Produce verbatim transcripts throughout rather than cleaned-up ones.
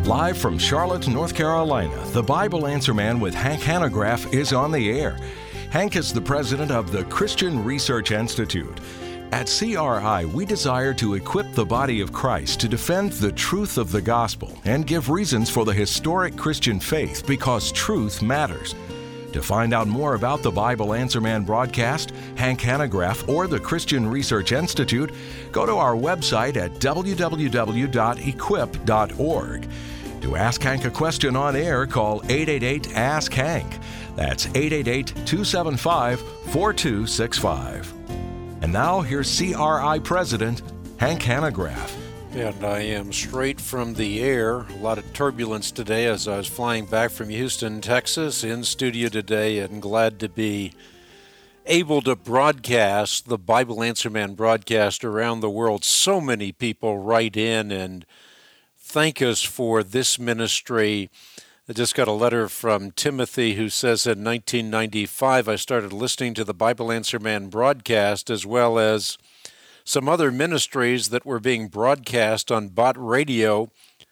Live from Charlotte, North Carolina, the Bible Answer Man with Hank Hanegraaff is on the air. Hank is the president of the Christian Research Institute. At C R I, we desire to equip the body of Christ to defend the truth of the gospel and give reasons for the historic Christian faith because truth matters. To find out more about the Bible Answer Man broadcast, Hank Hanegraaff, or the Christian Research Institute, go to our website at w w w dot equip dot org. To ask Hank a question on air, call eight eight eight, ask Hank. That's eight eight eight, two seven five, four two six five. And now, here's C R I President Hank Hanegraaff. And I am straight from the air. A lot of turbulence today as I was flying back from Houston, Texas, in studio today, and glad to be able to broadcast the Bible Answer Man broadcast around the world. So many people write in and thank us for this ministry. I just got a letter from Timothy who says in nineteen ninety-five I started listening to the Bible Answer Man broadcast as well as some other ministries that were being broadcast on Bott Radio.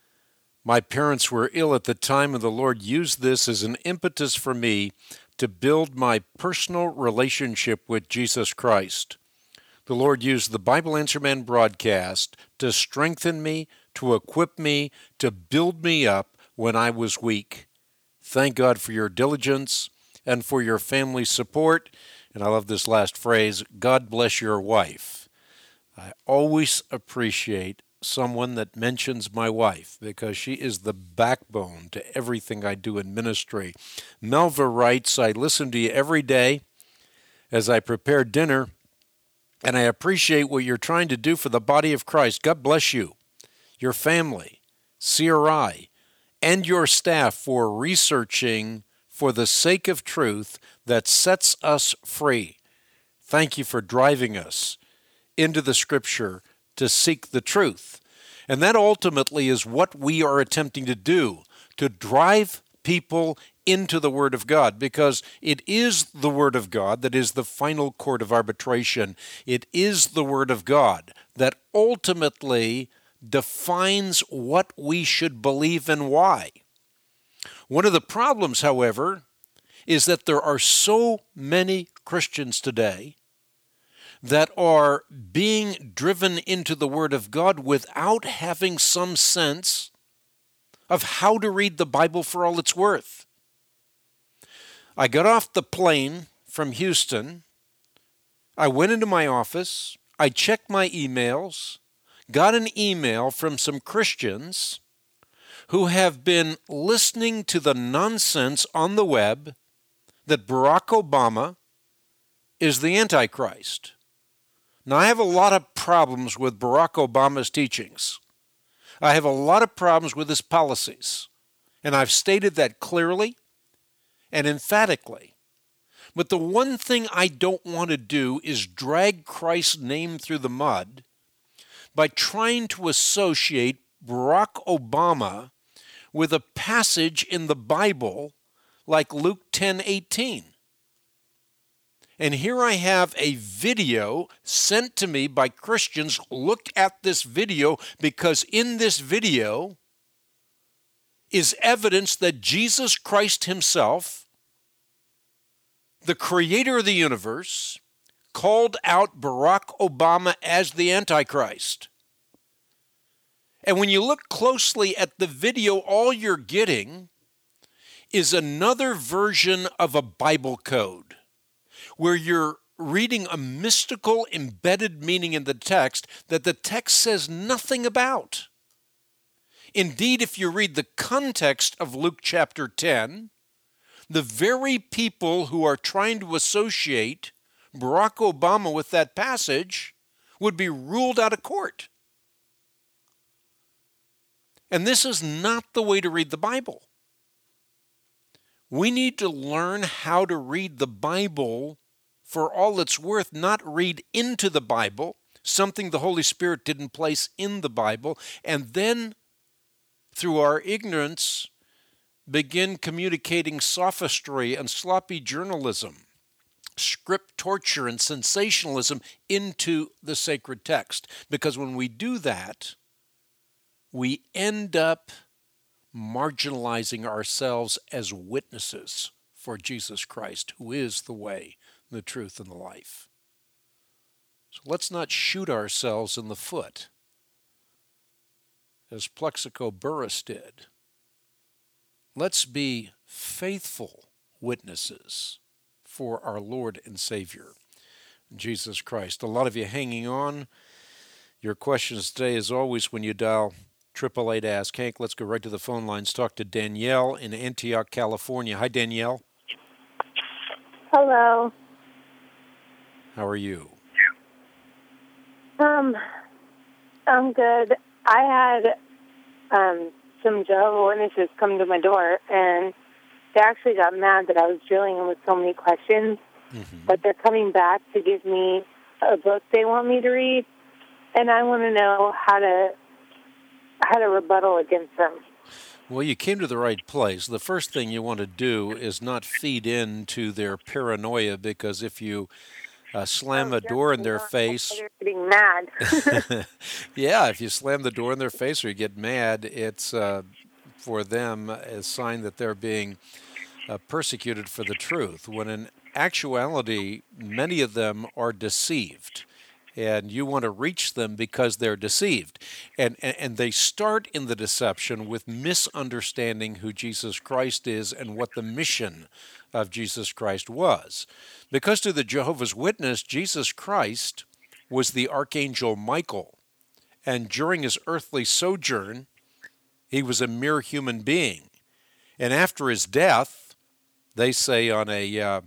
My parents were ill at the time, and the Lord used this as an impetus for me to build my personal relationship with Jesus Christ. The Lord used the Bible Answer Man broadcast to strengthen me, to equip me, to build me up when I was weak. Thank God for your diligence and for your family support. And I love this last phrase, God bless your wife. I always appreciate someone that mentions my wife because she is the backbone to everything I do in ministry. Melva writes, I listen to you every day as I prepare dinner, and I appreciate what you're trying to do for the body of Christ. God bless you, your family, C R I, and your staff for researching for the sake of truth that sets us free. Thank you for driving us into the Scripture to seek the truth. And that ultimately is what we are attempting to do, to drive people into the Word of God, because it is the Word of God that is the final court of arbitration. It is the Word of God that ultimately defines what we should believe and why. One of the problems, however, is that there are so many Christians today that are being driven into the Word of God without having some sense of how to read the Bible for all it's worth. I got off the plane from Houston. I went into my office. I checked my emails, got an email from some Christians who have been listening to the nonsense on the web that Barack Obama is the Antichrist. Now, I have a lot of problems with Barack Obama's teachings. I have a lot of problems with his policies, and I've stated that clearly and emphatically. But the one thing I don't want to do is drag Christ's name through the mud by trying to associate Barack Obama with a passage in the Bible like Luke ten eighteen. And here I have a video sent to me by Christians. Look at this video, because in this video is evidence that Jesus Christ himself, the creator of the universe, called out Barack Obama as the Antichrist. And when you look closely at the video, all you're getting is another version of a Bible code, where you're reading a mystical embedded meaning in the text that the text says nothing about. Indeed, if you read the context of Luke chapter ten, the very people who are trying to associate Barack Obama with that passage would be ruled out of court. And this is not the way to read the Bible. We need to learn how to read the Bible for all it's worth, not read into the Bible, something the Holy Spirit didn't place in the Bible, and then, through our ignorance, begin communicating sophistry and sloppy journalism, script torture and sensationalism into the sacred text. Because when we do that, we end up marginalizing ourselves as witnesses for Jesus Christ, who is the way, the truth, and the life. So let's not shoot ourselves in the foot, as Plexico Burrus did. Let's be faithful witnesses for our Lord and Savior, Jesus Christ. A lot of you hanging on. Your questions today, as always, when you dial triple eight Ask Hank. Let's go right to the phone lines. Talk to Danielle in Antioch, California. Hi, Danielle. Hello. How are you? Um, I'm good. I had um, some Jehovah's Witnesses come to my door, and they actually got mad that I was drilling them with so many questions. Mm-hmm. But they're coming back to give me a book they want me to read, and I want to know how to how to rebuttal against them. Well, you came to the right place. The first thing you want to do is not feed into their paranoia, because if you uh, slam oh, a door in their face... They're getting mad. Yeah, if you slam the door in their face or you get mad, it's uh, for them a sign that they're being uh, persecuted for the truth, when in actuality, many of them are deceived. And you want to reach them because they're deceived. And, and and they start in the deception with misunderstanding who Jesus Christ is and what the mission of Jesus Christ was. Because to the Jehovah's Witness, Jesus Christ was the Archangel Michael. And during his earthly sojourn, he was a mere human being. And after his death, they say on a uh,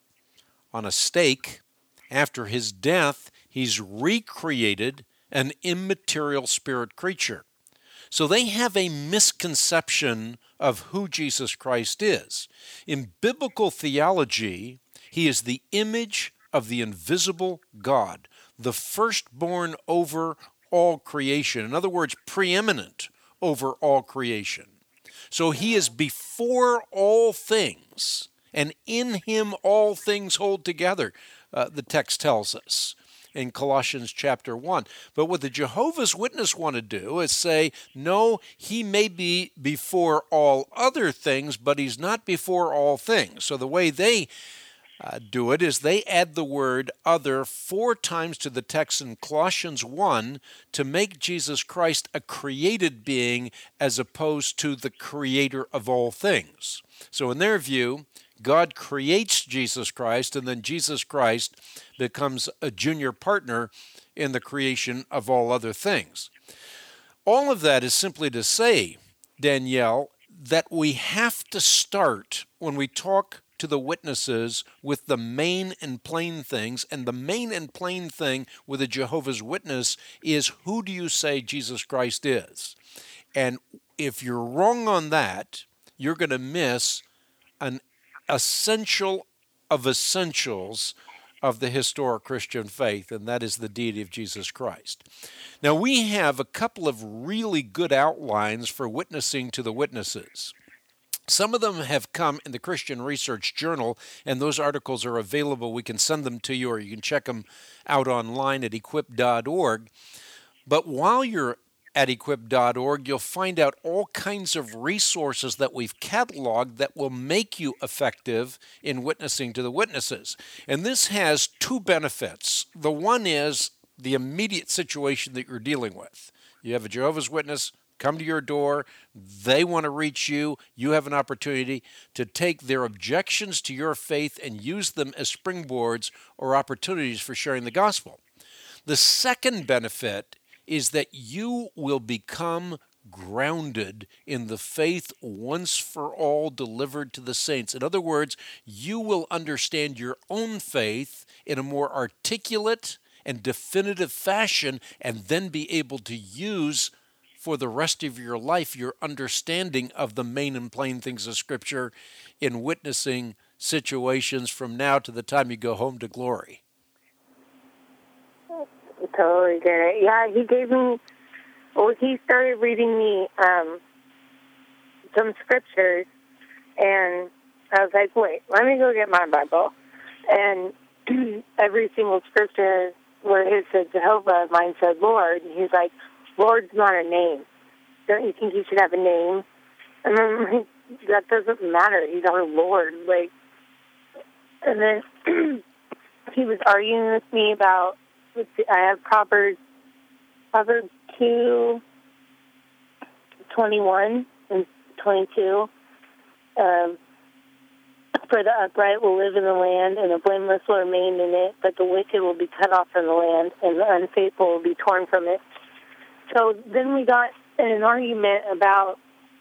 on a stake, after his death, he's recreated an immaterial spirit creature. So they have a misconception of who Jesus Christ is. In biblical theology, he is the image of the invisible God, the firstborn over all creation. In other words, preeminent over all creation. So he is before all things, and in him all things hold together, uh, the text tells us in Colossians chapter one. But what the Jehovah's Witness want to do is say, no, he may be before all other things, but he's not before all things. So the way they uh, do it is they add the word other four times to the text in Colossians one to make Jesus Christ a created being as opposed to the creator of all things. So in their view, God creates Jesus Christ, and then Jesus Christ becomes a junior partner in the creation of all other things. All of that is simply to say, Danielle, that we have to start when we talk to the witnesses with the main and plain things, and the main and plain thing with a Jehovah's Witness is, who do you say Jesus Christ is? And if you're wrong on that, you're going to miss an essential of essentials of the historic Christian faith, and that is the deity of Jesus Christ. Now, we have a couple of really good outlines for witnessing to the witnesses. Some of them have come in the Christian Research Journal, and those articles are available. We can send them to you, or you can check them out online at equip dot org. But while you're at equip dot org, you'll find out all kinds of resources that we've cataloged that will make you effective in witnessing to the witnesses. And this has two benefits. The one is the immediate situation that you're dealing with. You have a Jehovah's Witness come to your door, they want to reach you, you have an opportunity to take their objections to your faith and use them as springboards or opportunities for sharing the gospel. The second benefit is that you will become grounded in the faith once for all delivered to the saints. In other words, you will understand your own faith in a more articulate and definitive fashion, and then be able to use for the rest of your life your understanding of the main and plain things of Scripture in witnessing situations from now to the time you go home to glory. Totally get it. Yeah, he gave me, well, he started reading me um, some scriptures, and I was like, wait, let me go get my Bible. And every single scripture where it said Jehovah, mine said Lord. And he's like, Lord's not a name. Don't you think you should have a name? And I'm like, that doesn't matter. He's our Lord. Like, and then he was arguing with me about, let's see, I have Proverbs, Proverbs two, twenty-one and twenty-two. Um, For the upright will live in the land, and the blameless will remain in it, but the wicked will be cut off from the land, and the unfaithful will be torn from it. So then we got in an argument about,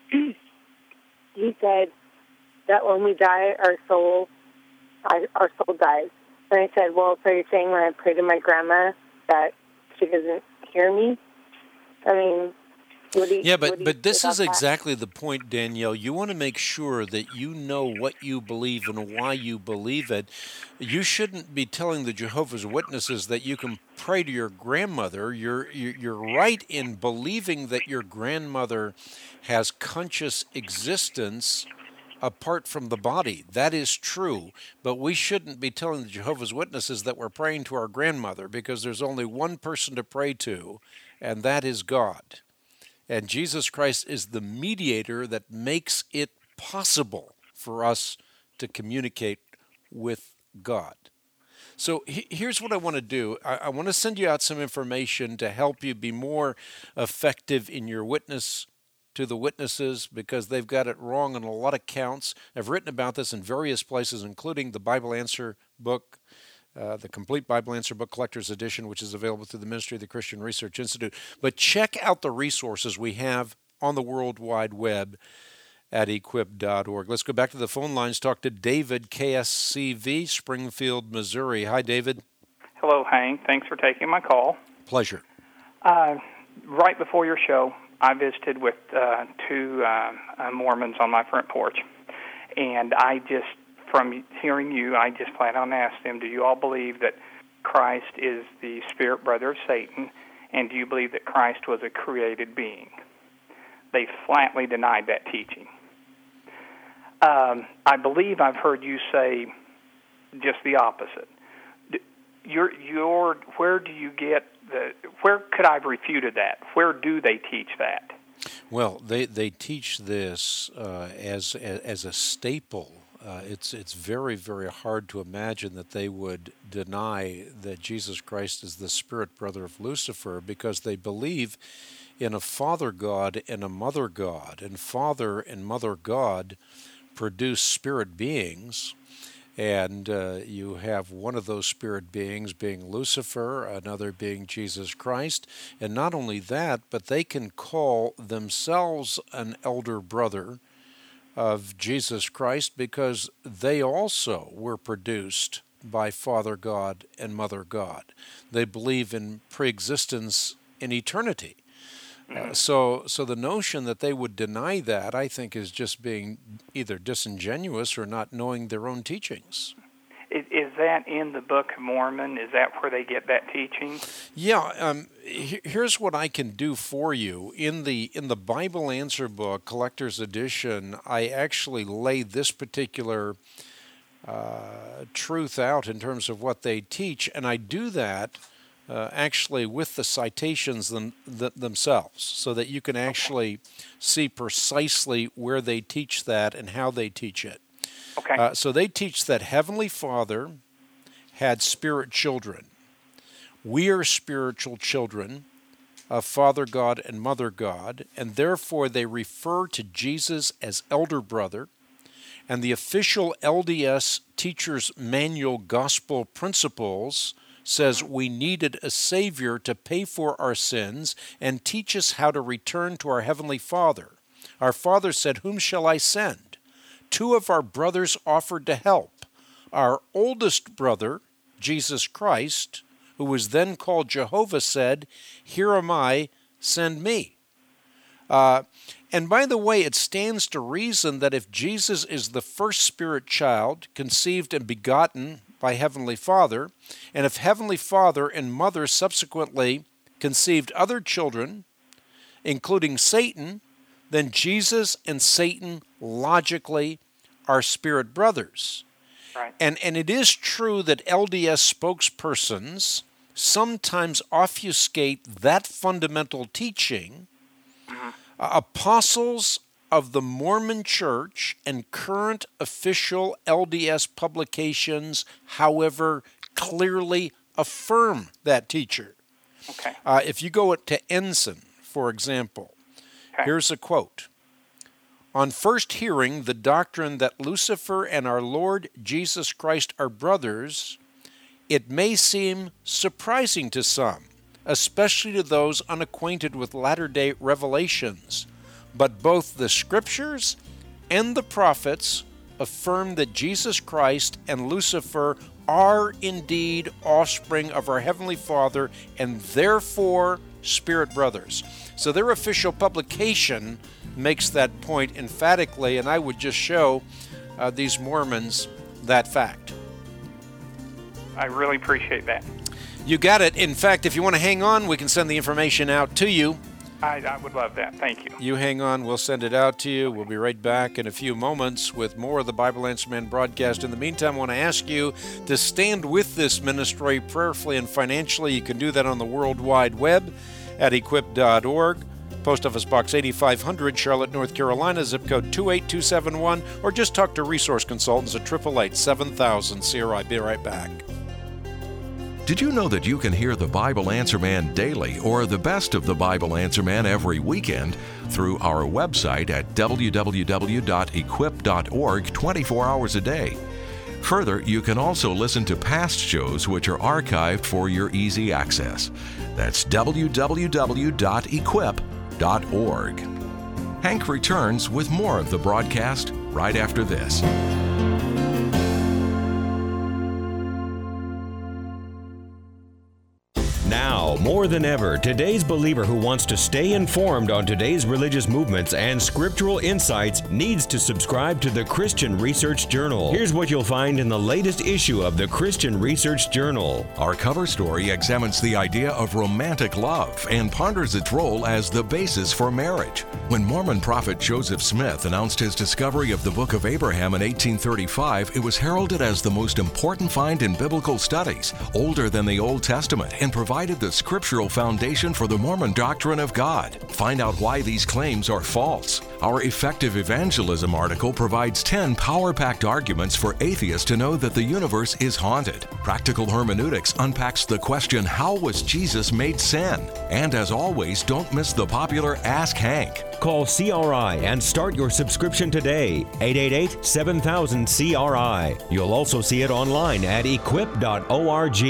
he said that when we die, our soul, our, our soul dies. And I said, well, so you're saying when I pray to my grandma that she doesn't hear me? I mean... You, yeah, but, but this is that? exactly the point, Danielle. You want to make sure that you know what you believe and why you believe it. You shouldn't be telling the Jehovah's Witnesses that you can pray to your grandmother. You're, you're right in believing that your grandmother has conscious existence apart from the body. That is true, but we shouldn't be telling the Jehovah's Witnesses that we're praying to our grandmother, because there's only one person to pray to, and that is God. And Jesus Christ is the mediator that makes it possible for us to communicate with God. So he, here's what I want to do. I, I want to send you out some information to help you be more effective in your witness to the witnesses, because they've got it wrong on a lot of counts. I've written about this in various places, including the Bible Answer book, Uh, the Complete Bible Answer Book Collector's Edition, which is available through the Ministry of the Christian Research Institute. But check out the resources we have on the World Wide Web at equip dot org. Let's go back to the phone lines, talk to David, K S C V, Springfield, Missouri. Hi, David. Hello, Hank. Thanks for taking my call. Pleasure. Uh, right before your show, I visited with uh, two uh, uh, Mormons on my front porch, and I just From hearing you, I just flat out asked them, do you all believe that Christ is the spirit brother of Satan, and do you believe that Christ was a created being? They flatly denied that teaching. Um, I believe I've heard you say just the opposite. Your, your, where do you get the, where could I have refuted that? Where do they teach that? Well, they, they teach this uh, as, as a staple. Uh, it's it's very, very hard to imagine that they would deny that Jesus Christ is the spirit brother of Lucifer, because they believe in a Father God and a Mother God. And Father and Mother God produce spirit beings, and uh, you have one of those spirit beings being Lucifer, another being Jesus Christ. And not only that, but they can call themselves an elder brother of Jesus Christ, because they also were produced by Father God and Mother God. They believe in preexistence in eternity. Uh, so so the notion that they would deny that, I think, is just being either disingenuous or not knowing their own teachings. Is, is that in the Book of Mormon? Is that where they get that teaching? Yeah. Um, he, here's what I can do for you. In the in the Bible Answer Book, Collector's Edition, I actually lay this particular uh, truth out in terms of what they teach, and I do that uh, actually with the citations them, th- themselves, so that you can actually see precisely where they teach that and how they teach it. Okay. Uh, so they teach that Heavenly Father had spirit children. We are spiritual children of Father God and Mother God, and therefore they refer to Jesus as elder brother. And the official L D S Teacher's Manual Gospel Principles says we needed a Savior to pay for our sins and teach us how to return to our Heavenly Father. Our Father said, "Whom shall I send?" Two of our brothers offered to help. Our oldest brother, Jesus Christ, who was then called Jehovah, said, "Here am I, send me." Uh, and by the way, it stands to reason that if Jesus is the first spirit child conceived and begotten by Heavenly Father, and if Heavenly Father and Mother subsequently conceived other children, including Satan, then Jesus and Satan logically are spirit brothers. Right. And, and it is true that L D S spokespersons sometimes obfuscate that fundamental teaching. Mm-hmm. Uh, apostles of the Mormon Church and current official L D S publications, however, clearly affirm that teacher. Okay. Uh, if you go to Ensign, for example, okay. Here's a quote. On first hearing the doctrine that Lucifer and our Lord Jesus Christ are brothers, it may seem surprising to some, especially to those unacquainted with latter-day revelations. But both the Scriptures and the prophets affirm that Jesus Christ and Lucifer are indeed offspring of our Heavenly Father and therefore spirit brothers. So their official publication makes that point emphatically, and I would just show uh, these Mormons that fact. I really appreciate that. You got it. In fact, if you want to hang on, we can send the information out to you. I, I would love that. Thank you. You hang on. We'll send it out to you. We'll be right back in a few moments with more of the Bible Answer Man broadcast. In the meantime, I want to ask you to stand with this ministry prayerfully and financially. You can do that on the World Wide Web at equip dot org. Post Office Box eighty-five hundred, Charlotte, North Carolina, zip code two eight two seven one, or just talk to resource consultants at eight eight eight, seven thousand C R I. Be right back. Did you know that you can hear the Bible Answer Man daily or the best of the Bible Answer Man every weekend through our website at w w w dot equip dot org twenty-four hours a day? Further, you can also listen to past shows which are archived for your easy access. That's w w w dot equip dot org. Hank returns with more of the broadcast right after this. Now, more than ever, today's believer who wants to stay informed on today's religious movements and scriptural insights needs to subscribe to the Christian Research Journal. Here's what you'll find in the latest issue of the Christian Research Journal. Our cover story examines the idea of romantic love and ponders its role as the basis for marriage. When Mormon prophet Joseph Smith announced his discovery of the Book of Abraham in eighteen thirty-five, it was heralded as the most important find in biblical studies, older than the Old Testament, and provided the scriptural foundation for the Mormon doctrine of God. Find out why these claims are false. Our Effective Evangelism article provides ten power-packed arguments for atheists to know that the universe is haunted. Practical Hermeneutics unpacks the question, how was Jesus made sin? And as always, don't miss the popular Ask Hank. Call C R I and start your subscription today. eight eight eight, seven thousand, C R I. You'll also see it online at equip dot org.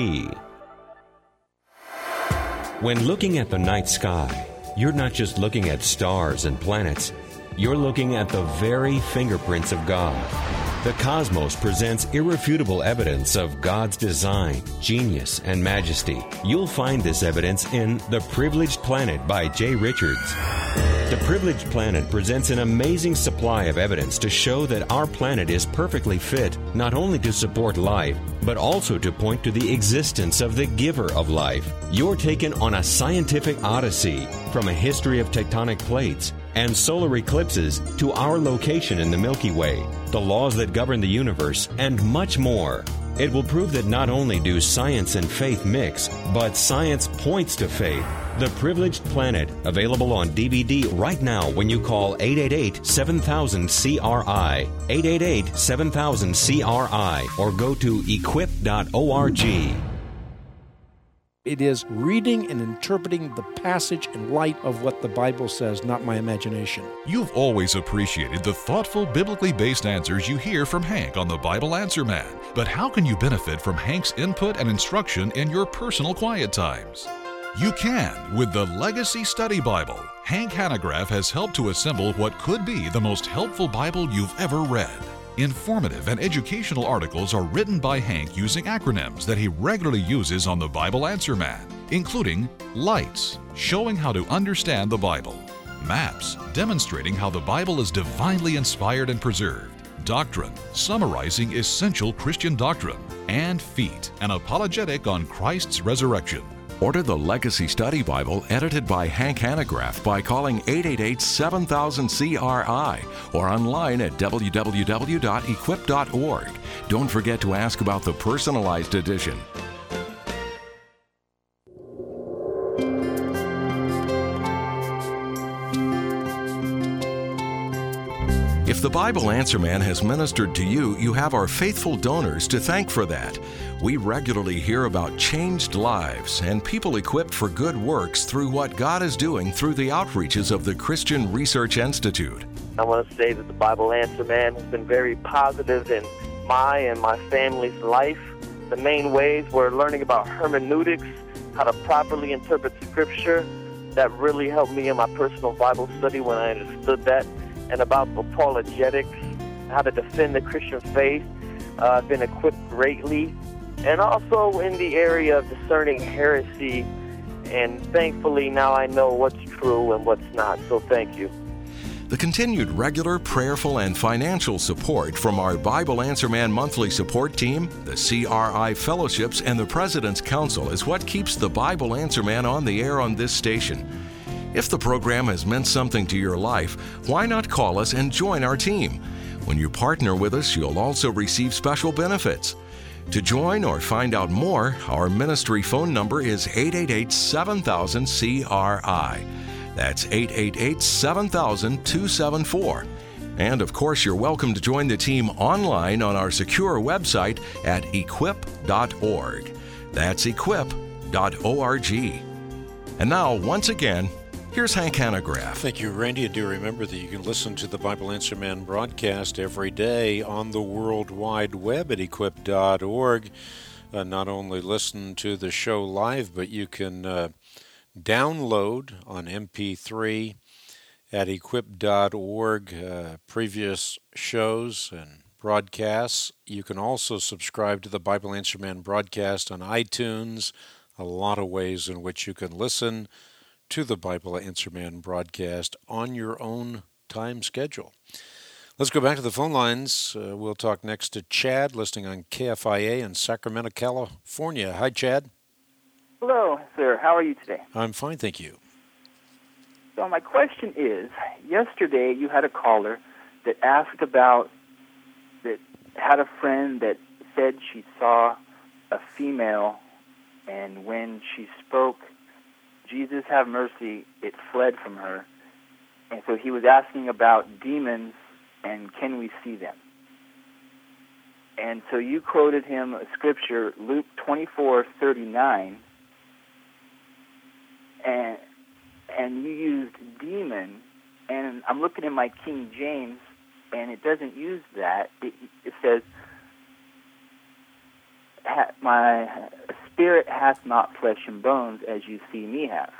When looking at the night sky, you're not just looking at stars and planets. You're looking at the very fingerprints of God. The cosmos presents irrefutable evidence of God's design, genius, and majesty. You'll find this evidence in The Privileged Planet by Jay Richards. The Privileged Planet presents an amazing supply of evidence to show that our planet is perfectly fit not only to support life, but also to point to the existence of the giver of life. You're taken on a scientific odyssey from a history of tectonic plates and solar eclipses to our location in the Milky Way, the laws that govern the universe, and much more. It will prove that not only do science and faith mix, but science points to faith. The Privileged Planet, available on D V D right now when you call eight eight eight, seven thousand, C R I, eight eight eight, seven thousand, C R I, or go to equip dot org. It is reading and interpreting the passage in light of what the Bible says, not my imagination. You've always appreciated the thoughtful, biblically based answers you hear from Hank on the Bible Answer Man. But how can you benefit from Hank's input and instruction in your personal quiet times? You can with the Legacy Study Bible. Hank Hanegraaff has helped to assemble what could be the most helpful Bible you've ever read. Informative and educational articles are written by Hank using acronyms that he regularly uses on the Bible Answer Man, including LIGHTS, showing how to understand the Bible, MAPS, demonstrating how the Bible is divinely inspired and preserved, Doctrine, summarizing essential Christian doctrine, and FEET, an apologetic on Christ's resurrection. Order the Legacy Study Bible edited by Hank Hanegraaff by calling eight eight eight, seven thousand, C R I or online at w w w dot equip dot org. Don't forget to ask about the personalized edition. If the Bible Answer Man has ministered to you, you have our faithful donors to thank for that. We regularly hear about changed lives and people equipped for good works through what God is doing through the outreaches of the Christian Research Institute. I want to say that the Bible Answer Man has been very positive in my and my family's life. The main ways were learning about hermeneutics, how to properly interpret Scripture. That really helped me in my personal Bible study when I understood that. And about apologetics, how to defend the Christian faith. Uh, I've been equipped greatly. And also in the area of discerning heresy. And thankfully now I know what's true and what's not. So thank you. The continued regular, prayerful, and financial support from our Bible Answer Man monthly support team, the C R I fellowships, and the President's Council is what keeps the Bible Answer Man on the air on this station. If the program has meant something to your life, why not call us and join our team? When you partner with us, you'll also receive special benefits. To join or find out more, our ministry phone number is eight eight eight, seven thousand, C R I. That's eight eight eight, seven thousand, two seven four. And of course, you're welcome to join the team online on our secure website at equip dot org. That's equip dot org. And now, once again, here's Hank Hanegraaff. Thank you, Randy. And do remember that you can listen to the Bible Answer Man broadcast every day on the World Wide Web at equip dot org. Uh, not only listen to the show live, but you can uh, download on M P three at equip dot org uh, previous shows and broadcasts. You can also subscribe to the Bible Answer Man broadcast on iTunes. A lot of ways in which you can listen to the Bible Answer Man broadcast on your own time schedule. Let's go back to the phone lines. Uh, we'll talk next to Chad, listening on K F I A in Sacramento, California. Hi, Chad. Hello, sir. How are you today? I'm fine, thank you. So my question is, yesterday you had a caller that asked about, that had a friend that said she saw a female, and when she spoke, Jesus have mercy, it fled from her. And so he was asking about demons and can we see them? And so you quoted him a scripture, Luke twenty-four thirty-nine, and and you used demon, and I'm looking in my King James, and it doesn't use that. It, it says, my spirit hath not flesh and bones as you see me have.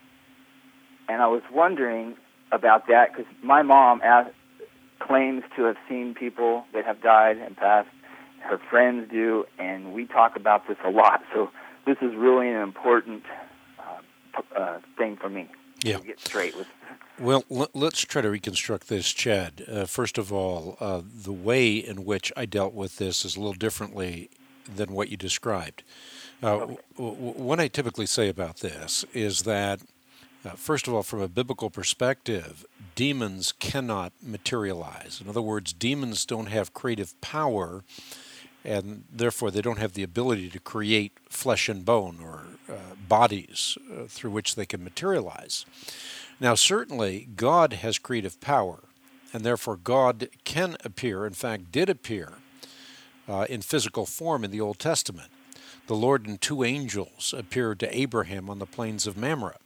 And I was wondering about that because my mom asked, claims to have seen people that have died and passed. Her friends do, and we talk about this a lot. So this is really an important uh, uh, thing for me yeah. to get straight with. Well, l- let's try to reconstruct this, Chad. Uh, first of all, uh, the way in which I dealt with this is a little differently than what you described. Uh, okay. w- w- what I typically say about this is that, uh, first of all, from a biblical perspective, demons cannot materialize. In other words, demons don't have creative power, and therefore they don't have the ability to create flesh and bone or uh, bodies uh, through which they can materialize. Now, certainly, God has creative power, and therefore God can appear, in fact, did appear uh, in physical form in the Old Testament. The Lord and two angels appeared to Abraham on the plains of Mamre.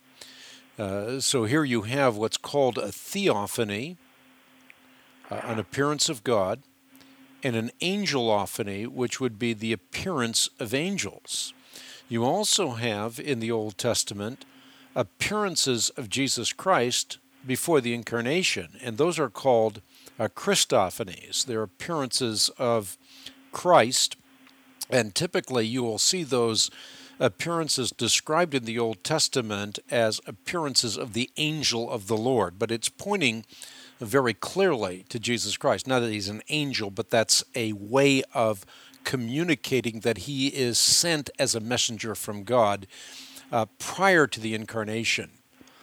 Uh, so here you have what's called a theophany, uh, an appearance of God, and an angelophany, which would be the appearance of angels. You also have in the Old Testament appearances of Jesus Christ before the incarnation, and those are called uh, Christophanies. They're appearances of Christ, and typically you will see those appearances described in the Old Testament as appearances of the angel of the Lord, but it's pointing very clearly to Jesus Christ. Not that he's an angel, but that's a way of communicating that he is sent as a messenger from God uh, prior to the incarnation.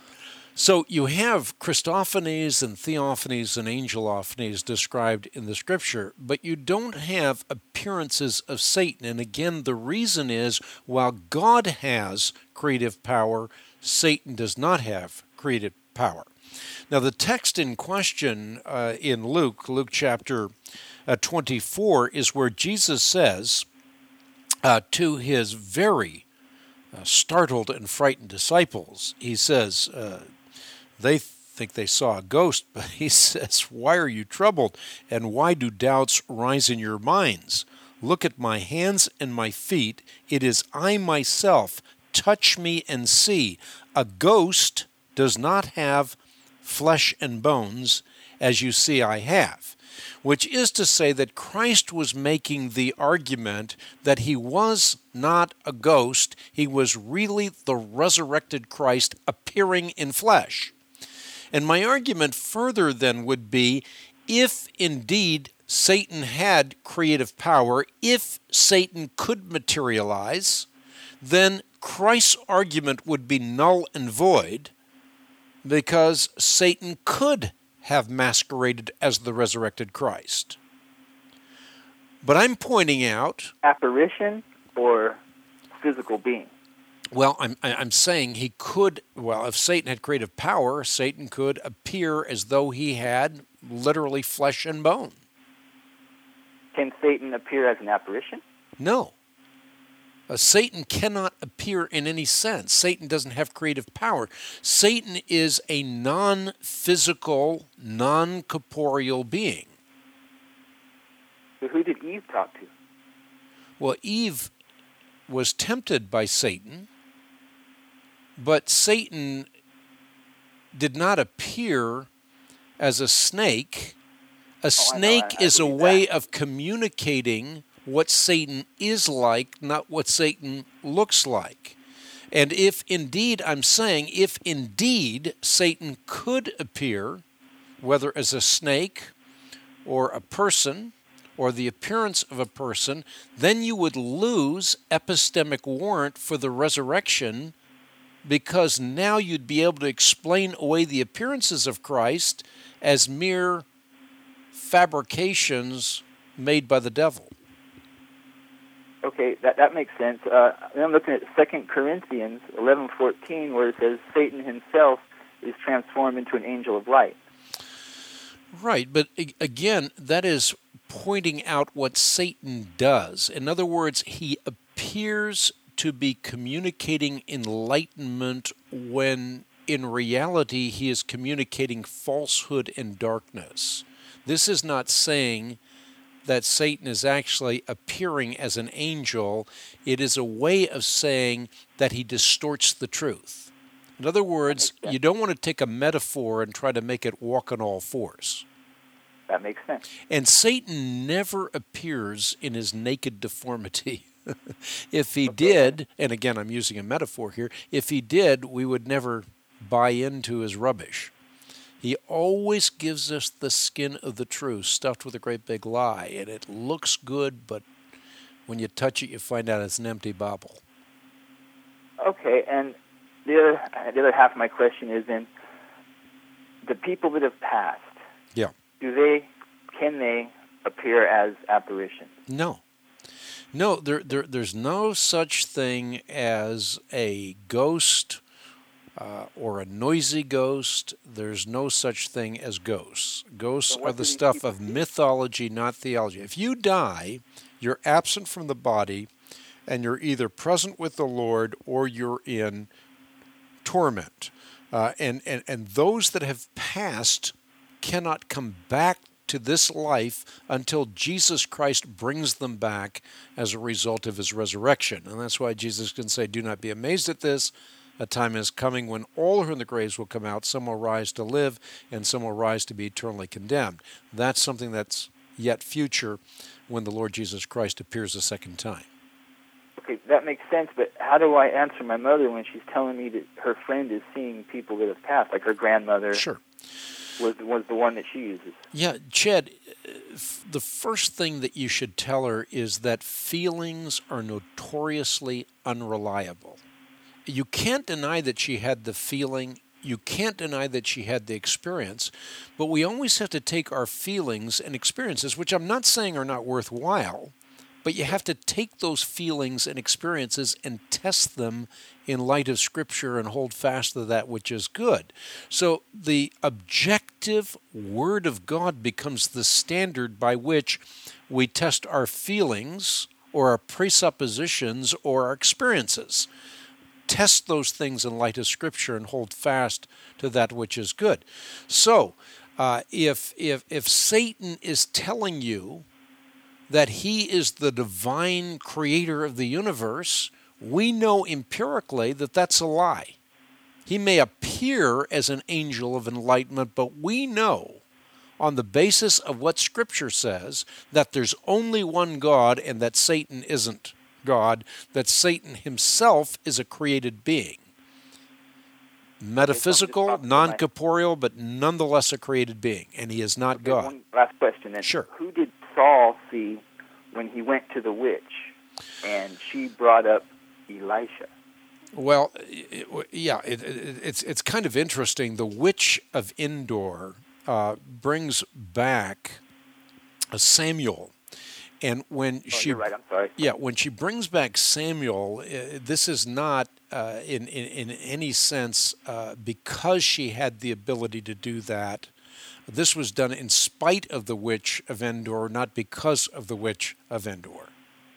So you have Christophanies and theophanies and angelophanies described in the Scripture, but you don't have appearances of Satan. And again, the reason is, while God has creative power, Satan does not have creative power. Now, the text in question uh, in Luke, Luke chapter uh, twenty-four, is where Jesus says uh, to his very uh, startled and frightened disciples, he says, uh, they think they saw a ghost, but he says, why are you troubled, and why do doubts rise in your minds? Look at my hands and my feet. It is I myself. Touch me and see. A ghost does not have flesh and bones, as you see I have. Which is to say that Christ was making the argument that he was not a ghost. He was really the resurrected Christ appearing in flesh. And my argument further then would be, if indeed Satan had creative power, if Satan could materialize, then Christ's argument would be null and void, because Satan could have masqueraded as the resurrected Christ. But I'm pointing out... Apparition or physical being? Well, I'm I'm saying he could, well, if Satan had creative power, Satan could appear as though he had literally flesh and bone. Can Satan appear as an apparition? No. Uh, Satan cannot appear in any sense. Satan doesn't have creative power. Satan is a non-physical, non-corporeal being. So who did Eve talk to? Well, Eve was tempted by Satan, but Satan did not appear as a snake. A oh, snake I know, I, I is a way that. of communicating what Satan is like, not what Satan looks like. And if indeed, I'm saying, if indeed Satan could appear, whether as a snake or a person, or the appearance of a person, then you would lose epistemic warrant for the resurrection, because now you'd be able to explain away the appearances of Christ as mere fabrications made by the devil. Okay, that, that makes sense. Uh, I'm looking at Second Corinthians eleven fourteen, where it says Satan himself is transformed into an angel of light. Right, but again, that is pointing out what Satan does. In other words, he appears to be communicating enlightenment when in reality he is communicating falsehood and darkness. This is not saying that Satan is actually appearing as an angel. It is a way of saying that he distorts the truth. In other words, you don't want to take a metaphor and try to make it walk on all fours. That makes sense. And Satan never appears in his naked deformity. If he did, and again I'm using a metaphor here, if he did, we would never buy into his rubbish. He always gives us the skin of the truth, stuffed with a great big lie, and it looks good, but when you touch it, you find out it's an empty bauble. Okay, and the other, the other half of my question is then, the people that have passed, yeah, do they, can they appear as apparitions? No. No, there, there, there's no such thing as a ghost uh, or a noisy ghost. There's no such thing as ghosts. Ghosts So are what the do these stuff people of do? mythology, not theology. If you die, you're absent from the body, and you're either present with the Lord or you're in torment. Uh, and, and, and those that have passed cannot come back to this life until Jesus Christ brings them back as a result of his resurrection. And that's why Jesus can say, do not be amazed at this. A time is coming when all who are in the graves will come out. Some will rise to live, and some will rise to be eternally condemned. That's something that's yet future when the Lord Jesus Christ appears a second time. Okay, that makes sense, but how do I answer my mother when she's telling me that her friend is seeing people that have passed, like her grandmother? Sure. Was, was the one that she uses. Yeah, Chad, the first thing that you should tell her is that feelings are notoriously unreliable. You can't deny that she had the feeling. You can't deny that she had the experience. But we always have to take our feelings and experiences, which I'm not saying are not worthwhile, but you have to take those feelings and experiences and test them in light of Scripture and hold fast to that which is good. So the objective Word of God becomes the standard by which we test our feelings or our presuppositions or our experiences. Test those things in light of Scripture and hold fast to that which is good. So uh, if, if, if Satan is telling you that he is the divine creator of the universe, we know empirically that that's a lie. He may appear as an angel of enlightenment, but we know on the basis of what Scripture says that there's only one God and that Satan isn't God, that Satan himself is a created being. Metaphysical, non-corporeal, but nonetheless a created being, and he is not okay, God. One last question then. Sure. Who did Saul see when he went to the witch and she brought up Elisha? Well, it, yeah, it, it, it's it's kind of interesting. The witch of Endor uh, brings back a Samuel, and when oh, she you're right. I'm sorry. yeah, when she brings back Samuel, uh, this is not uh, in, in in any sense uh, because she had the ability to do that. This was done in spite of the witch of Endor, not because of the witch of Endor.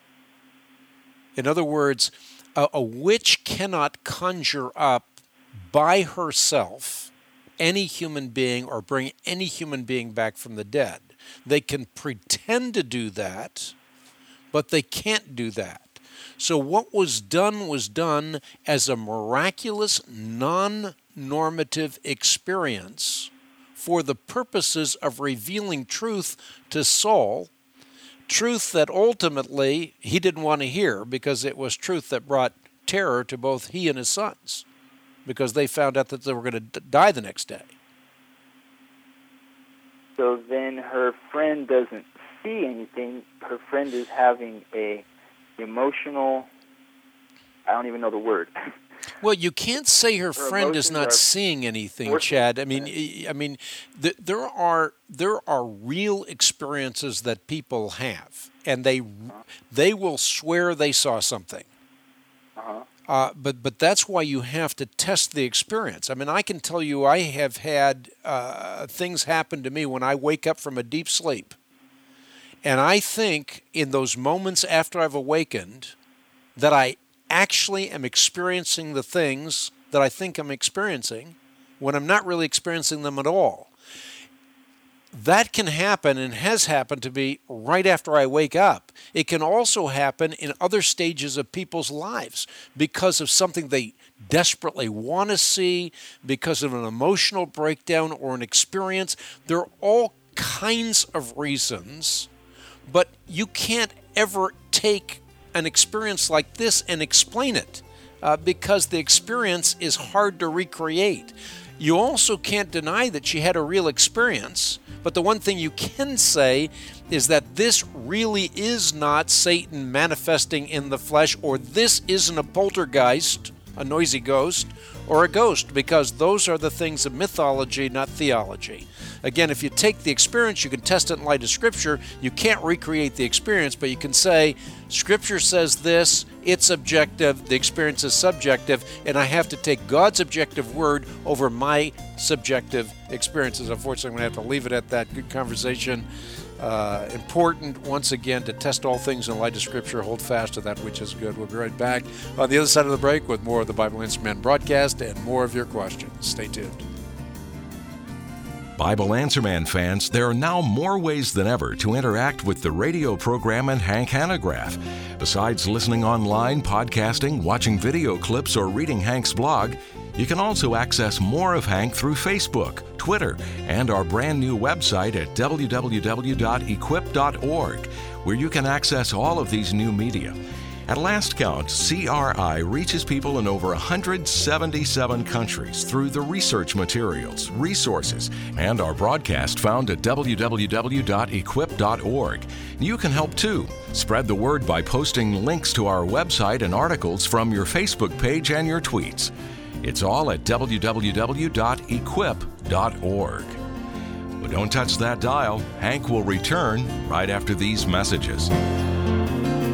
In other words, a, a witch cannot conjure up by herself any human being or bring any human being back from the dead. They can pretend to do that, but they can't do that. So what was done was done as a miraculous, non-normative experience for the purposes of revealing truth to Saul, truth that ultimately he didn't want to hear because it was truth that brought terror to both he and his sons because they found out that they were going to die the next day. So then her friend doesn't see anything. Her friend is having a emotional, I don't even know the word. Well, you can't say her, her friend is not seeing anything, Chad. I mean, I mean, th- there are there are real experiences that people have, and they uh-huh. they will swear they saw something. Uh-huh. Uh, but but that's why you have to test the experience. I mean, I can tell you, I have had uh, things happen to me when I wake up from a deep sleep, and I think in those moments after I've awakened that I actually am experiencing the things that I think I'm experiencing when I'm not really experiencing them at all. That can happen and has happened to me right after I wake up. It can also happen in other stages of people's lives because of something they desperately want to see, because of an emotional breakdown or an experience. There are all kinds of reasons, but you can't ever take an experience like this and explain it uh, because the experience is hard to recreate. You also can't deny that she had a real experience, but the one thing you can say is that this really is not Satan manifesting in the flesh, or this isn't a poltergeist, a noisy ghost, or a ghost, because those are the things of mythology, not theology. Again, if you take the experience, you can test it in light of Scripture. You can't recreate the experience, but you can say, Scripture says this, it's objective, the experience is subjective, and I have to take God's objective word over my subjective experiences. Unfortunately, I'm going to have to leave it at that. Good conversation. Uh, important, once again, to test all things in light of Scripture. Hold fast to that which is good. We'll be right back on the other side of the break with more of the Bible Answer Man broadcast and more of your questions. Stay tuned. Bible Answer Man fans, there are now more ways than ever to interact with the radio program and Hank Hanegraaff. Besides listening online, podcasting, watching video clips, or reading Hank's blog, you can also access more of Hank through Facebook, Twitter, and our brand new website at w w w dot equip dot org, where you can access all of these new media. At last count, C R I reaches people in over one hundred seventy-seven countries through the research materials, resources, and our broadcast found at w w w dot equip dot org. You can help too. Spread the word by posting links to our website and articles from your Facebook page and your tweets. It's all at w w w dot equip dot org. But don't touch that dial. Hank will return right after these messages.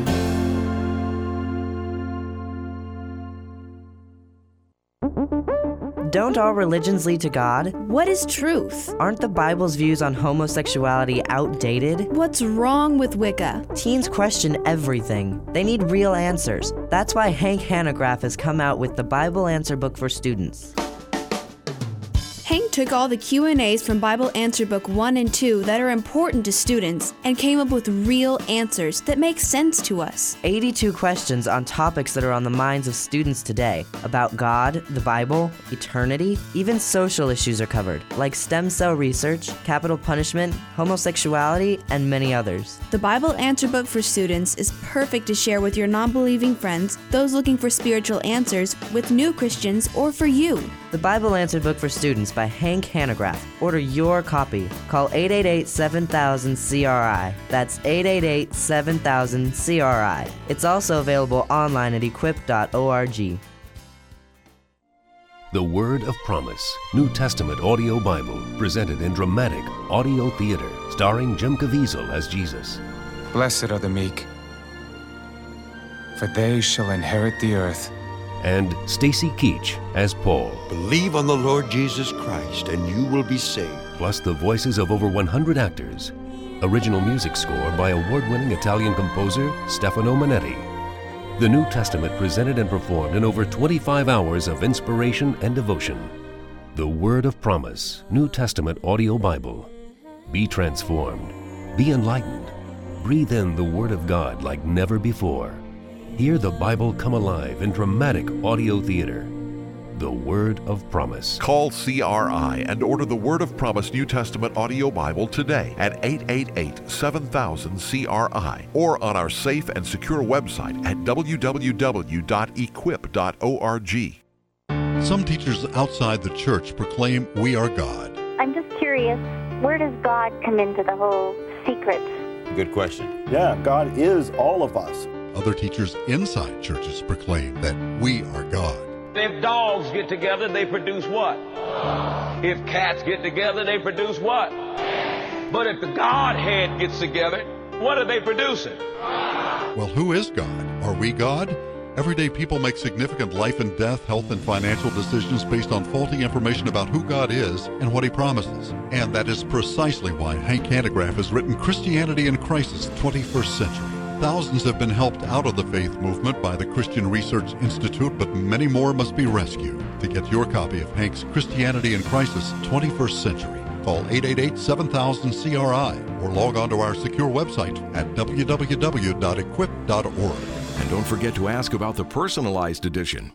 Don't all religions lead to God? What is truth? Aren't the Bible's views on homosexuality outdated? What's wrong with Wicca? Teens question everything. They need real answers. That's why Hank Hanegraaff has come out with the Bible Answer Book for Students. Hank took all the Q and A's from Bible Answer Book one and two that are important to students and came up with real answers that make sense to us. eighty-two questions on topics that are on the minds of students today about God, the Bible, eternity, even social issues are covered, like stem cell research, capital punishment, homosexuality, and many others. The Bible Answer Book for Students is perfect to share with your non-believing friends, those looking for spiritual answers, with new Christians, or for you. The Bible Answer Book for Students by Hank Hanegraaff. Order your copy. Call eight eight eight, seven thousand, C R I. That's eight eight eight, seven thousand, C R I. It's also available online at equip dot org. The Word of Promise, New Testament audio Bible, presented in dramatic audio theater, starring Jim Caviezel as Jesus. Blessed are the meek, for they shall inherit the earth. And Stacy Keach as Paul. Believe on the Lord Jesus Christ and you will be saved. Plus the voices of over one hundred actors. Original music score by award-winning Italian composer Stefano Manetti. The New Testament presented and performed in over twenty-five hours of inspiration and devotion. The Word of Promise, New Testament audio Bible. Be transformed. Be enlightened. Breathe in the Word of God like never before. Hear the Bible come alive in dramatic audio theater. The Word of Promise. Call C R I and order the Word of Promise New Testament audio Bible today at eight eight eight, seven thousand, C R I or on our safe and secure website at w w w dot equip dot org. Some teachers outside the church proclaim we are God. I'm just curious, where does God come into the whole secret? Good question. Yeah, God is all of us. Other teachers inside churches proclaim that we are God. If dogs get together, they produce what? If cats get together, they produce what? But if the Godhead gets together, what are they producing? Well, who is God? Are we God? Everyday people make significant life and death, health and financial decisions based on faulty information about who God is and what He promises. And that is precisely why Hank Hanegraaff has written Christianity in Crisis, twenty-first Century. Thousands have been helped out of the faith movement by the Christian Research Institute, but many more must be rescued. To get your copy of Hank's Christianity in Crisis, twenty-first Century, call eight eight eight, seven thousand, C R I or log on to our secure website at w w w dot equip dot org. And don't forget to ask about the personalized edition.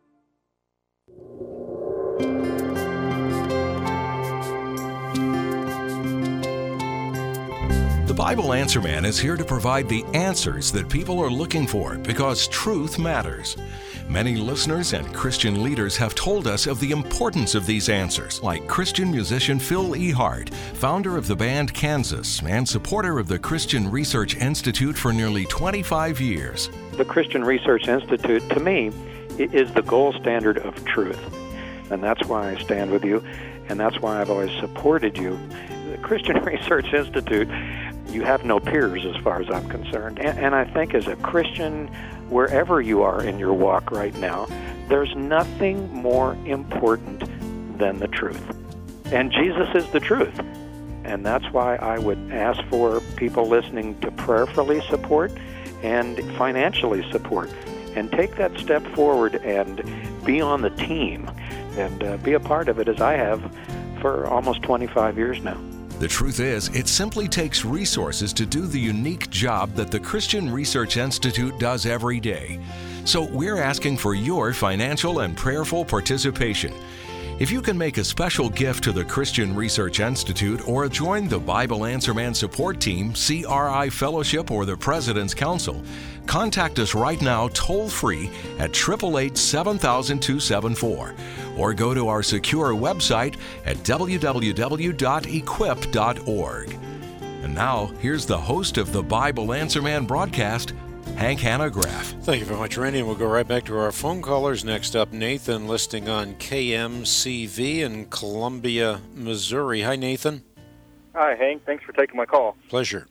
The Bible Answer Man is here to provide the answers that people are looking for because truth matters. Many listeners and Christian leaders have told us of the importance of these answers, like Christian musician Phil Ehart, founder of the band Kansas and supporter of the Christian Research Institute for nearly twenty-five years. The Christian Research Institute, to me, is the gold standard of truth. And that's why I stand with you, and that's why I've always supported you. The Christian Research Institute, you have no peers as far as I'm concerned. And, and I think as a Christian, wherever you are in your walk right now, there's nothing more important than the truth. And Jesus is the truth. And that's why I would ask for people listening to prayerfully support and financially support. And take that step forward and be on the team and uh, be a part of it as I have for almost twenty-five years now. The truth is, it simply takes resources to do the unique job that the Christian Research Institute does every day. So we're asking for your financial and prayerful participation. If you can make a special gift to the Christian Research Institute or join the Bible Answer Man support team, C R I Fellowship, or the President's Council, contact us right now toll-free at eight eight eight, seven thousand, two seven four or go to our secure website at w w w dot equip dot org. And now, here's the host of the Bible Answer Man broadcast, Hank Hanegraaff. Thank you very much, Randy. And we'll go right back to our phone callers. Next up, Nathan, listing on K M C V in Columbia, Missouri. Hi, Nathan. Hi, Hank. Thanks for taking my call. Pleasure.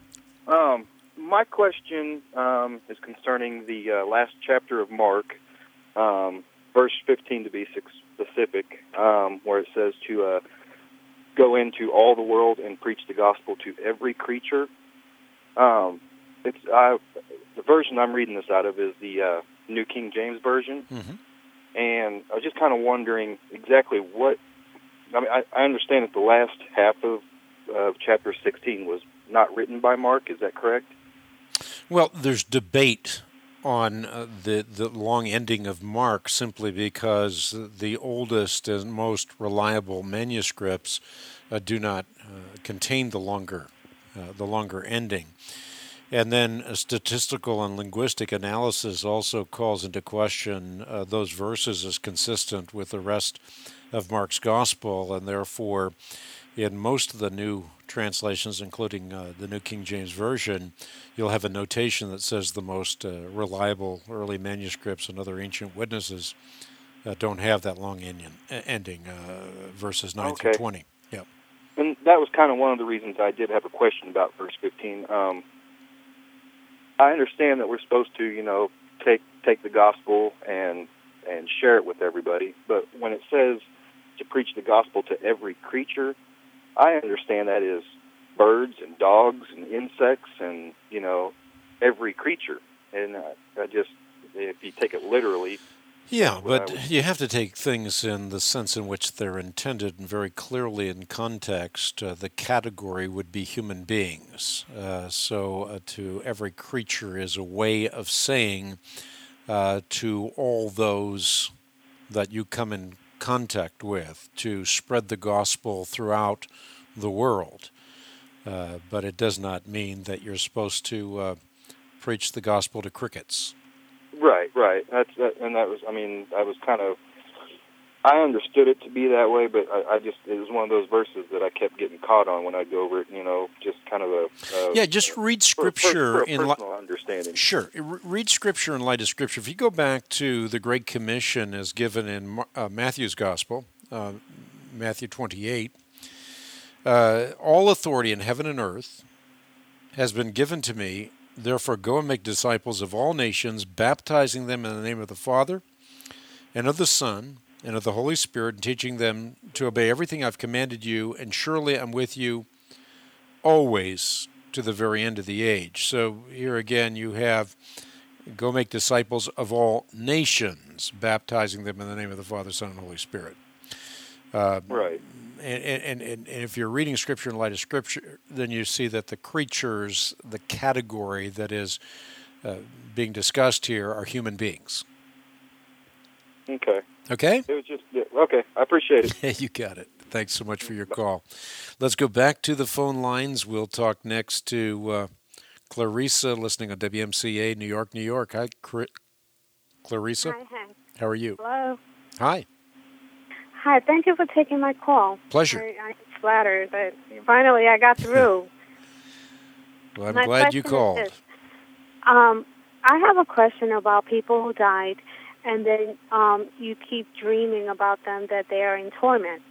Um, my question um, is concerning the uh, last chapter of Mark. Um, verse fifteen to be specific, um, where it says to uh, go into all the world and preach the gospel to every creature. Um, it's I, the version I'm reading this out of is the uh, New King James Version, mm-hmm. and I was just kind of wondering exactly what. I mean, I, I understand that the last half of uh, chapter sixteen was not written by Mark. Is that correct? Well, there's debate on uh, the the long ending of Mark, simply because the oldest and most reliable manuscripts uh, do not uh, contain the longer uh, the longer ending. And then a statistical and linguistic analysis also calls into question uh, those verses as consistent with the rest of Mark's gospel, and therefore in most of the new translations, including uh, the New King James Version, you'll have a notation that says the most uh, reliable early manuscripts and other ancient witnesses uh, don't have that long ending, ending uh, verses nine okay. through twenty. Yep. And that was kind of one of the reasons I did have a question about verse fifteen. Um, I understand that we're supposed to, you know, take take the gospel and and share it with everybody, but when it says to preach the gospel to every creature, I understand that is birds and dogs and insects and, you know, every creature. And uh, I just, if you take it literally... Yeah, but would... you have to take things in the sense in which they're intended, and very clearly in context, uh, the category would be human beings. Uh, so uh, to every creature is a way of saying uh, to all those that you come in contact with, to spread the gospel throughout the world. Uh, but it does not mean that you're supposed to uh, preach the gospel to crickets. Right, right. That's that, and that was. I mean, I was kind of. I understood it to be that way, but I, I just it was one of those verses that I kept getting caught on when I go over it. You know, just kind of a. a yeah, just read Scripture for, for, for in personal li- understanding. Sure, read Scripture in light of Scripture. If you go back to the Great Commission as given in uh, Matthew's Gospel, uh, Matthew twenty-eight, uh, all authority in heaven and earth has been given to me. Therefore, go and make disciples of all nations, baptizing them in the name of the Father and of the Son and of the Holy Spirit, and teaching them to obey everything I've commanded you, and surely I'm with you always to the very end of the age. So here again you have, go make disciples of all nations, baptizing them in the name of the Father, Son, and Holy Spirit. Uh, right. And, and, and, and if you're reading Scripture in light of Scripture, then you see that the creatures, the category that is uh, being discussed here, are human beings. Okay. Okay? It was just, yeah, okay, I appreciate it. You got it. Thanks so much for your call. Let's go back to the phone lines. We'll talk next to uh, Clarissa, listening on W M C A, New York, New York. Hi, Cri- Clarissa. Hi, hi. How are you? Hello. Hi. Hi, thank you for taking my call. Pleasure. I, I'm flattered that finally I got through. Well, I'm my glad you question called. is this. Um, I have a question about people who died, and then um, you keep dreaming about them that they are in torment.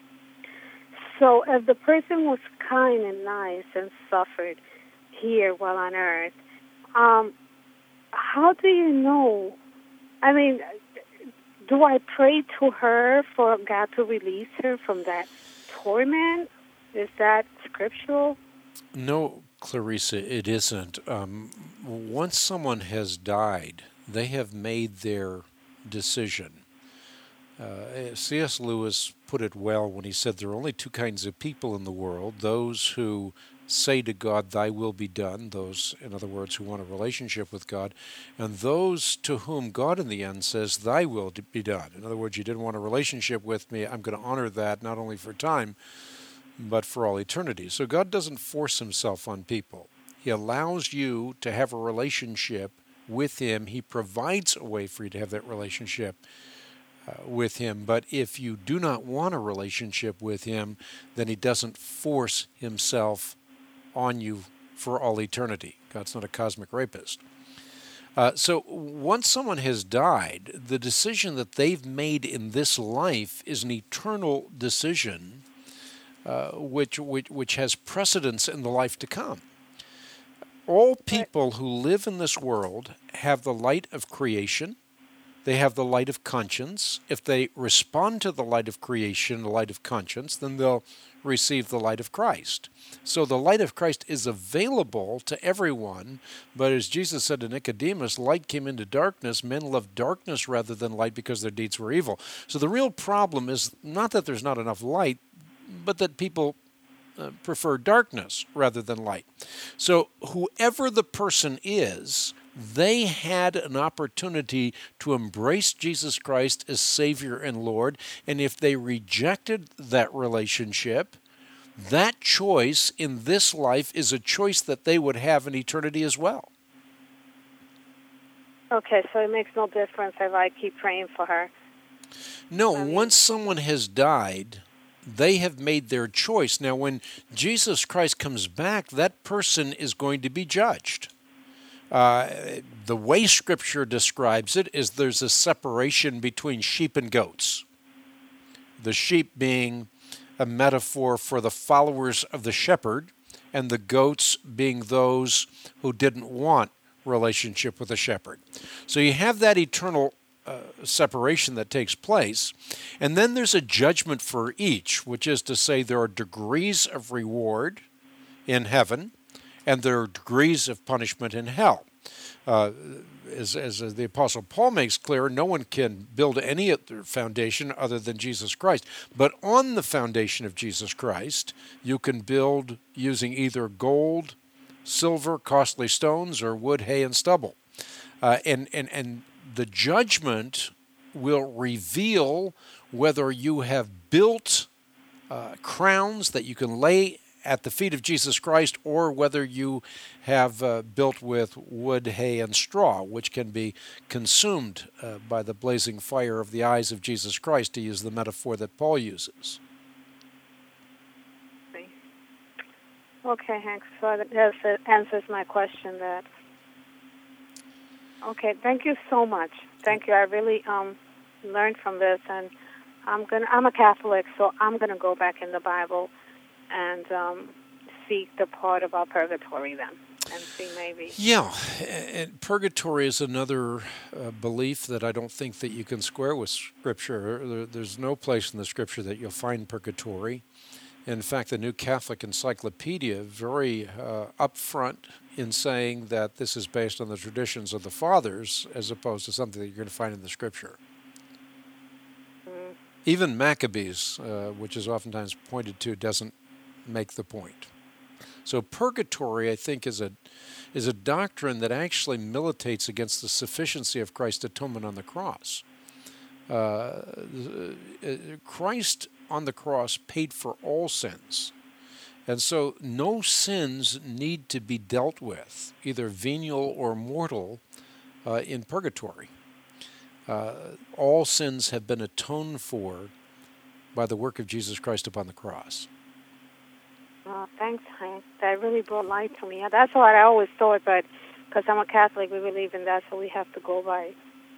So if the person was kind and nice and suffered here while on earth, um, how do you know? I mean, do I pray to her for God to release her from that torment? Is that scriptural? No, Clarissa, it isn't. Um, once someone has died, they have made their decision. Uh, C S Lewis put it well when he said there are only two kinds of people in the world: those who say to God, thy will be done, those, in other words, who want a relationship with God, and those to whom God in the end says, thy will be done. In other words, you didn't want a relationship with me, I'm going to honor that not only for time, but for all eternity. So God doesn't force himself on people. He allows you to have a relationship with him. He provides a way for you to have that relationship uh, with him. But if you do not want a relationship with him, then he doesn't force himself on you for all eternity. God's not a cosmic rapist. Uh, so once someone has died, the decision that they've made in this life is an eternal decision uh, which, which, which has precedence in the life to come. All people who live in this world have the light of creation, they have the light of conscience. If they respond to the light of creation, the light of conscience, then they'll receive the light of Christ. So the light of Christ is available to everyone, but as Jesus said to Nicodemus, light came into darkness. Men loved darkness rather than light because their deeds were evil. So the real problem is not that there's not enough light, but that people uh, prefer darkness rather than light. So whoever the person is, they had an opportunity to embrace Jesus Christ as Savior and Lord, and if they rejected that relationship, that choice in this life is a choice that they would have in eternity as well. Okay, so it makes no difference if I keep praying for her. No, I mean, once someone has died, they have made their choice. Now, when Jesus Christ comes back, that person is going to be judged. Uh, the way Scripture describes it is there's a separation between sheep and goats. The sheep being a metaphor for the followers of the shepherd, and the goats being those who didn't want relationship with the shepherd. So you have that eternal uh, separation that takes place, and then there's a judgment for each, which is to say there are degrees of reward in heaven, and there are degrees of punishment in hell. Uh, as, as the Apostle Paul makes clear, no one can build any other foundation other than Jesus Christ. But on the foundation of Jesus Christ, you can build using either gold, silver, costly stones, or wood, hay, and stubble. Uh, and, and, and the judgment will reveal whether you have built uh, crowns that you can lay at the feet of Jesus Christ, or whether you have uh, built with wood, hay, and straw, which can be consumed uh, by the blazing fire of the eyes of Jesus Christ, to use the metaphor that Paul uses. Okay, Hank, so that answers my question. That. Okay, thank you so much. Thank you. I really um, learned from this, and I'm gonna. I'm a Catholic, so I'm gonna go back in the Bible and um, seek the part about purgatory then, and see maybe. Yeah, and purgatory is another uh, belief that I don't think that you can square with Scripture. There, there's no place in the Scripture that you'll find purgatory. In fact, the New Catholic Encyclopedia, very uh, upfront in saying that this is based on the traditions of the Fathers as opposed to something that you're going to find in the Scripture. Mm. Even Maccabees, uh, which is oftentimes pointed to, doesn't make the point. So purgatory, I think, is a is a doctrine that actually militates against the sufficiency of Christ's atonement on the cross. Uh, Christ on the cross paid for all sins, and so no sins need to be dealt with, either venial or mortal, uh, in purgatory. Uh, all sins have been atoned for by the work of Jesus Christ upon the cross. Oh, thanks, Hank. That really brought light to me. That's what I always thought, but because I'm a Catholic, we believe in that, so we have to go by.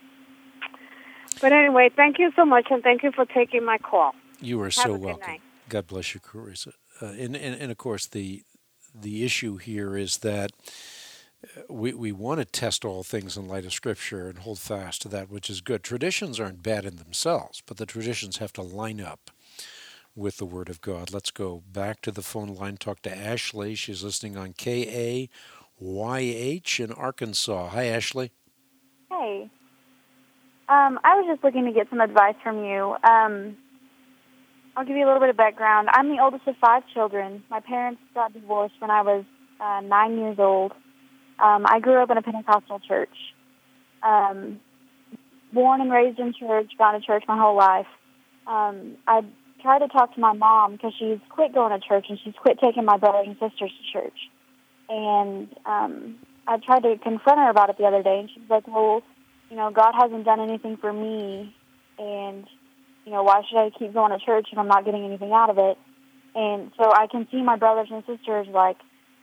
But anyway, thank you so much, and thank you for taking my call. You are Have so a good welcome. night. God bless you, Carissa. Uh, and, and, and, of course, the the issue here is that we, we want to test all things in light of Scripture and hold fast to that which is good. Traditions aren't bad in themselves, but the traditions have to line up with the Word of God. Let's go back to the phone line, talk to Ashley. She's listening on K A Y H in Arkansas. Hi, Ashley. Hey. Um, I was just looking to get some advice from you. Um, I'll give you a little bit of background. I'm the oldest of five children. My parents got divorced when I was uh, nine years old. Um, I grew up in a Pentecostal church. Um, born and raised in church, gone to church my whole life. Um, I tried to talk to my mom because she's quit going to church and she's quit taking my brothers and sisters to church. And um, I tried to confront her about it the other day, and she was like, well, you know, God hasn't done anything for me, and, you know, why should I keep going to church if I'm not getting anything out of it? And so I can see my brothers and sisters, like,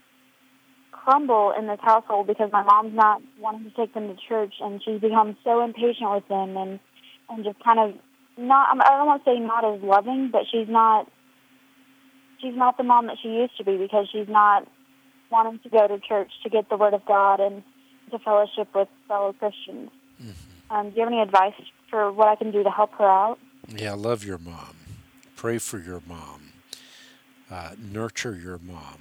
crumble in this household because my mom's not wanting to take them to church, and she's become so impatient with them and, and just kind of not, I don't want to say not as loving, but she's not, she's not the mom that she used to be because she's not wanting to go to church to get the Word of God and to fellowship with fellow Christians. Mm-hmm. Um, do you have any advice for what I can do to help her out? Yeah, love your mom. Pray for your mom. Uh, nurture your mom.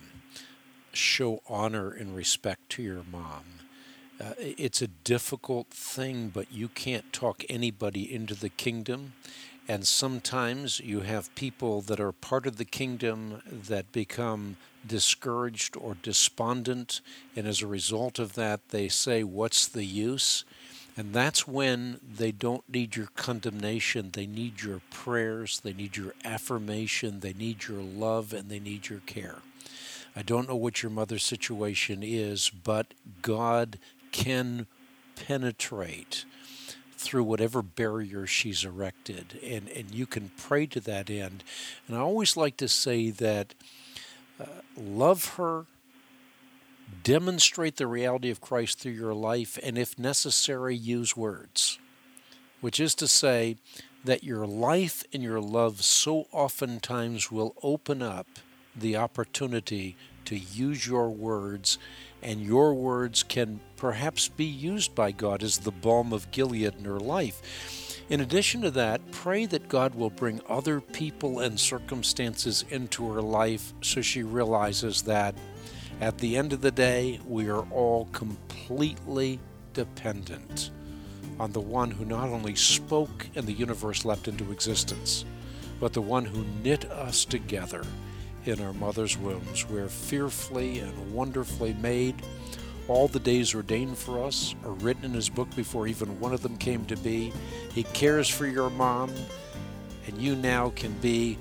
Show honor and respect to your mom. Uh, it's a difficult thing, but you can't talk anybody into the kingdom. And sometimes you have people that are part of the kingdom that become discouraged or despondent, and as a result of that, they say, what's the use? And that's when they don't need your condemnation. They need your prayers, they need your affirmation, they need your love, and they need your care. I don't know what your mother's situation is, but God can penetrate through whatever barrier she's erected, and, and you can pray to that end. And I always like to say that uh, love her, demonstrate the reality of Christ through your life, and if necessary, use words, which is to say that your life and your love so oftentimes will open up the opportunity to use your words, and your words can perhaps be used by God as the balm of Gilead in her life. In addition to that, pray that God will bring other people and circumstances into her life so she realizes that at the end of the day, we are all completely dependent on the one who not only spoke and the universe leapt into existence, but the one who knit us together in our mother's wombs. We're fearfully and wonderfully made. All the days ordained for us are written in his book before even one of them came to be. He cares for your mom, and you now can be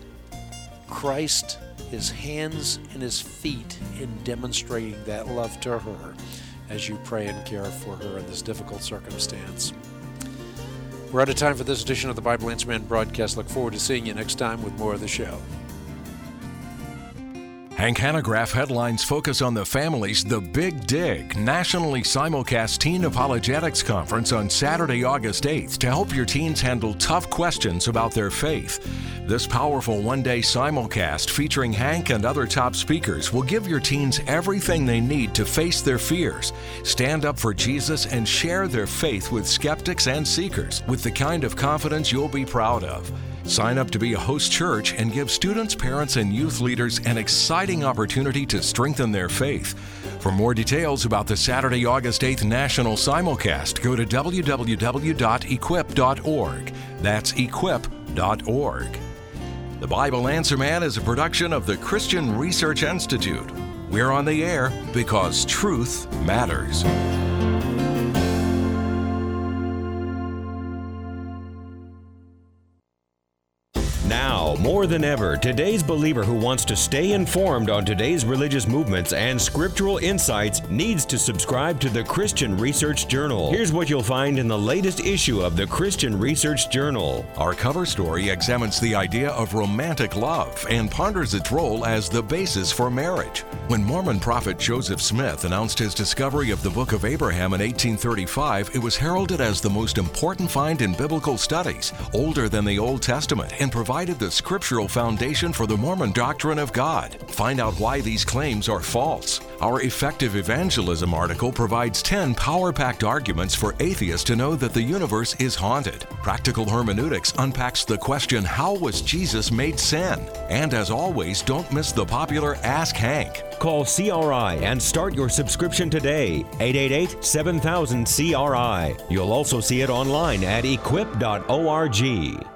Christ, his hands and his feet in demonstrating that love to her as you pray and care for her in this difficult circumstance. We're out of time for this edition of the Bible Answer Man broadcast. Look forward to seeing you next time with more of the show. Hank Hanegraaff headlines focus on the family's The Big Dig nationally simulcast Teen Apologetics Conference on Saturday, August eighth to help your teens handle tough questions about their faith. This powerful one-day simulcast featuring Hank and other top speakers will give your teens everything they need to face their fears, stand up for Jesus, and share their faith with skeptics and seekers with the kind of confidence you'll be proud of. Sign up to be a host church and give students, parents, and youth leaders an exciting opportunity to strengthen their faith. For more details about the Saturday, August eighth National Simulcast, go to w w w dot equip dot org. That's equip dot org. The Bible Answer Man is a production of the Christian Research Institute. We're on the air because truth matters. Now, more than ever, today's believer who wants to stay informed on today's religious movements and scriptural insights needs to subscribe to the Christian Research Journal. Here's what you'll find in the latest issue of the Christian Research Journal. Our cover story examines the idea of romantic love and ponders its role as the basis for marriage. When Mormon prophet Joseph Smith announced his discovery of the Book of Abraham in eighteen thirty-five, it was heralded as the most important find in biblical studies, older than the Old Testament, and provided the scriptural foundation for the Mormon doctrine of God. Find out why these claims are false. Our Effective Evangelism article provides ten power-packed arguments for atheists to know that the universe is haunted. Practical Hermeneutics unpacks the question, how was Jesus made sin? And as always, don't miss the popular Ask Hank. Call C R I and start your subscription today. eight eight eight, seven thousand, C R I. You'll also see it online at equip dot org.